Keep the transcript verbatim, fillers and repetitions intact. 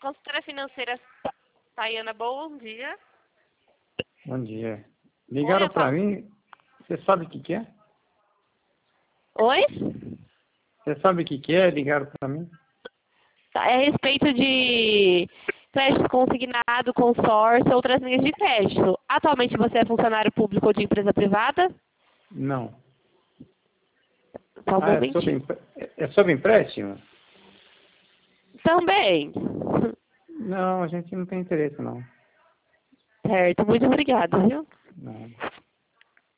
Consultora financeira Tayana, bom dia. Bom dia. Ligaram Oi, para Paulo. mim. Você sabe o que, que é? Oi? Você sabe o que, que é? Ligaram para mim? Tá, é a respeito de crédito consignado, consórcio, outras linhas de crédito. Atualmente você é funcionário público ou de empresa privada? Não. Só um Ah, é sobre, momentinho. empre- é sobre empréstimo? Também. Não, a gente não tem interesse, não. Certo, muito obrigada, viu? Não.